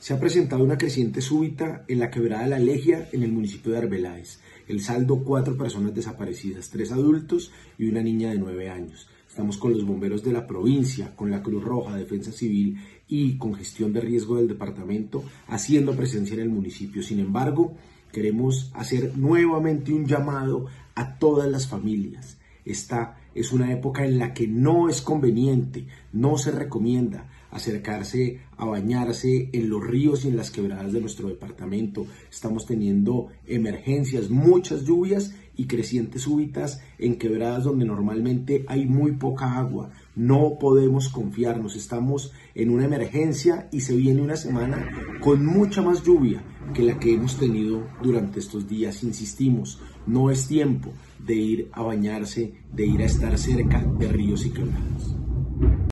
Se ha presentado una creciente súbita en la quebrada La Legia en el municipio de Arbeláez. El saldo: 4 personas desaparecidas, 3 adultos y una niña de 9 años. Estamos con los bomberos de la provincia, con la Cruz Roja, Defensa Civil y con gestión de riesgo del departamento haciendo presencia en el municipio. Sin embargo, queremos hacer nuevamente un llamado a todas las familias. Esta es una época en la que no es conveniente, no se recomienda acercarse a bañarse en los ríos y en las quebradas de nuestro departamento. Estamos teniendo emergencias, muchas lluvias y crecientes súbitas en quebradas donde normalmente hay muy poca agua. No podemos confiarnos, estamos en una emergencia y se viene una semana con mucha más lluvia que la que hemos tenido durante estos días. Insistimos, no es tiempo de ir a bañarse, de ir a estar cerca de ríos y quebradas.